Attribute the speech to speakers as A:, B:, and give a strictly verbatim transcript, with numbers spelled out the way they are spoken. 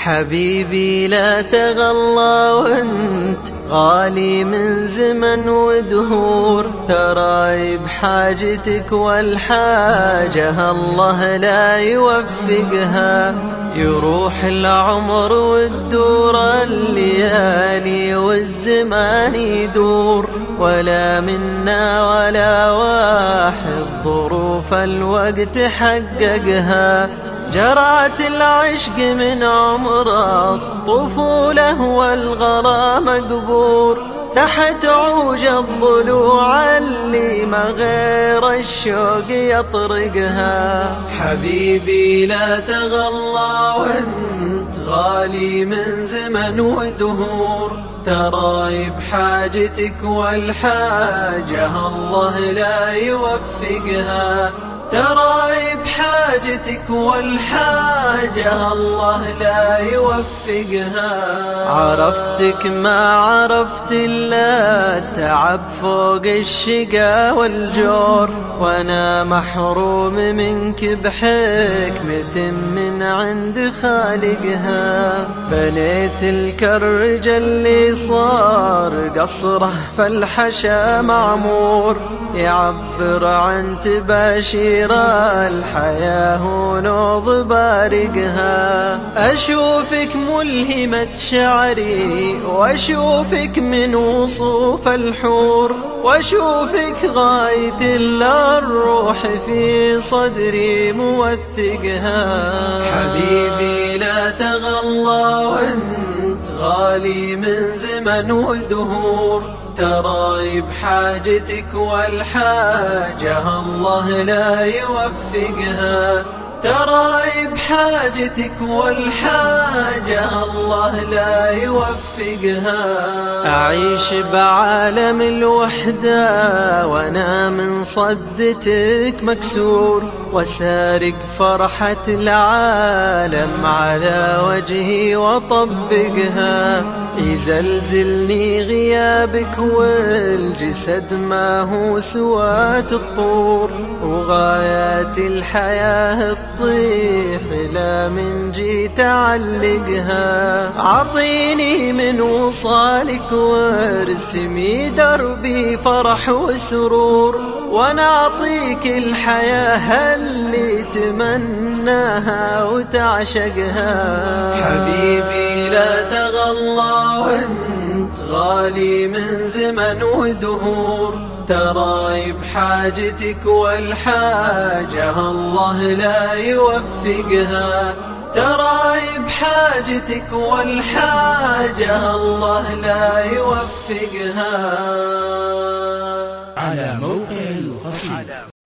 A: حبيبي لا تغلى وانت غالي من زمن ودهور، تراي بحاجتك والحاجة الله لا يوفقها. يروح العمر والدور الليالي والزمان يدور، ولا منا ولا واحد ظروف الوقت حققها. جرعت العشق من عمر الطفولة والغلا مقبور، تحت عوج الضلوع اللي ما غير الشوق يطرقها. حبيبي لا تغلى وانت غالي من زمن ودهور، تراي بحاجتك والحاجة الله لا يوفقها. تراي بحاجتك والحاجة الله لا يوفقها. عرفتك ما عرفت إلا التعب فوق الشقا والجور، وانا محروم منك بحكمة من عند خالقها. بنيت الكرج اللي صار قصره فالحشا معمور، يعبر عن تباشير الحياة ونوض بارقها. أشوفك ملهمة شعري وأشوفك من وصوف الحور، وأشوفك غاية الروح في صدري موثقها. حبيبي لا تغلى وانت غالي من زمن ودهور، تراي بحاجتك والحاجة الله لا يوفقها. تراي بحاجتك والحاجة الله لا يوفقها. أعيش بعالم الوحدة وأنا من صدتك مكسور، وسارق فرحة العالم على وجهي وطبقها. يزلزلني غيابك والجسد ما هو سوات الطور، وغايات الحياة تطيح لا من جيت أعلقها. عطيني من وصالك وارسمي دربي فرح وسرور، وانا اعطيك الحياة اللي تمناها وتعشقها. حبيبي لا تغلى وانت غالي من زمن ودهور، تراي بحاجتك والحاجة الله لا يوفقها. تراي بحاجتك والحاجة الله لا يوفقها.
B: على موقع القصيدة.